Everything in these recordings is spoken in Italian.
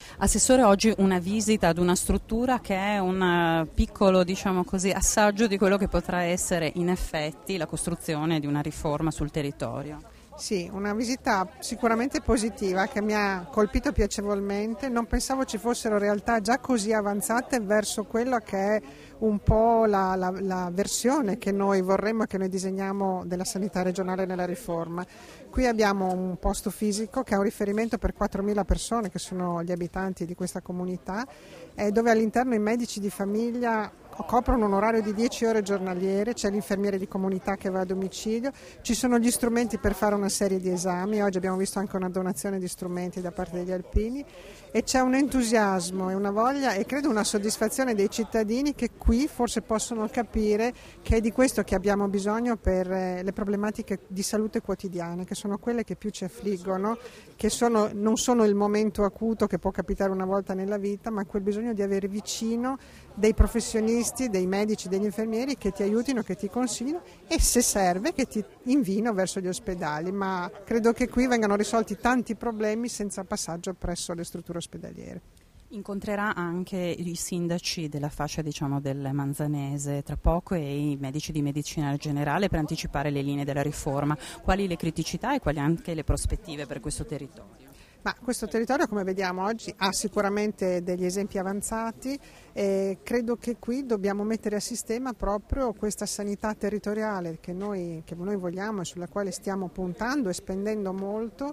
Assessore, oggi una visita ad una struttura che è un piccolo, diciamo così, assaggio di quello che potrà essere in effetti la costruzione di una riforma sul territorio. Sì, una visita sicuramente positiva che mi ha colpito piacevolmente. Non pensavo ci fossero realtà già così avanzate verso quello che è un po' la versione che noi vorremmo e che noi disegniamo della sanità regionale nella riforma. Qui abbiamo un posto fisico che ha un riferimento per 4.000 persone che sono gli abitanti di questa comunità, dove all'interno i medici di famiglia coprono un orario di 10 ore giornaliere, c'è l'infermiere di comunità che va a domicilio, ci sono gli strumenti per fare una serie di esami, oggi abbiamo visto anche una donazione di strumenti da parte degli alpini e c'è un entusiasmo e una voglia e credo una soddisfazione dei cittadini che qui forse possono capire che è di questo che abbiamo bisogno per le problematiche di salute quotidiane, che sono quelle che più ci affliggono, che non sono il momento acuto che può capitare una volta nella vita, ma quel bisogno di avere vicino dei professionisti, dei medici, degli infermieri che ti aiutino, che ti consiglino e se serve che ti invino verso gli ospedali, ma credo che qui vengano risolti tanti problemi senza passaggio presso le strutture ospedaliere. Incontrerà anche i sindaci della fascia, diciamo, del Manzanese tra poco e i medici di medicina generale per anticipare le linee della riforma. Quali le criticità e quali anche le prospettive per questo territorio? Ma questo territorio, come vediamo oggi, ha sicuramente degli esempi avanzati e credo che qui dobbiamo mettere a sistema proprio questa sanità territoriale che noi vogliamo e sulla quale stiamo puntando e spendendo molto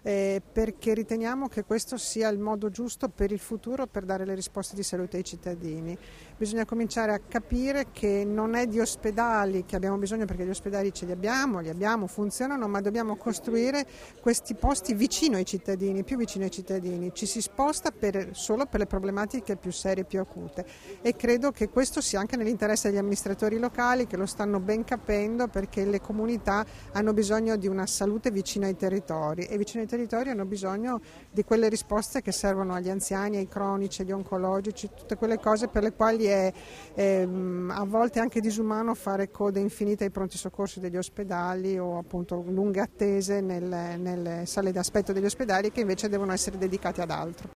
perché riteniamo che questo sia il modo giusto per il futuro per dare le risposte di salute ai cittadini. Bisogna cominciare a capire che non è di ospedali che abbiamo bisogno perché gli ospedali ce li abbiamo, funzionano, ma dobbiamo costruire questi posti vicino ai cittadini, più vicino ai cittadini. Ci si sposta solo per le problematiche più serie, più acute e credo che questo sia anche nell'interesse degli amministratori locali che lo stanno ben capendo perché le comunità hanno bisogno di una salute vicina ai territori e vicino ai territori hanno bisogno di quelle risposte che servono agli anziani, ai cronici, agli oncologici, tutte quelle cose per le quali è a volte anche disumano fare code infinite ai pronti soccorsi degli ospedali o appunto lunghe attese nelle sale d'aspetto degli ospedali che invece devono essere dedicate ad altro.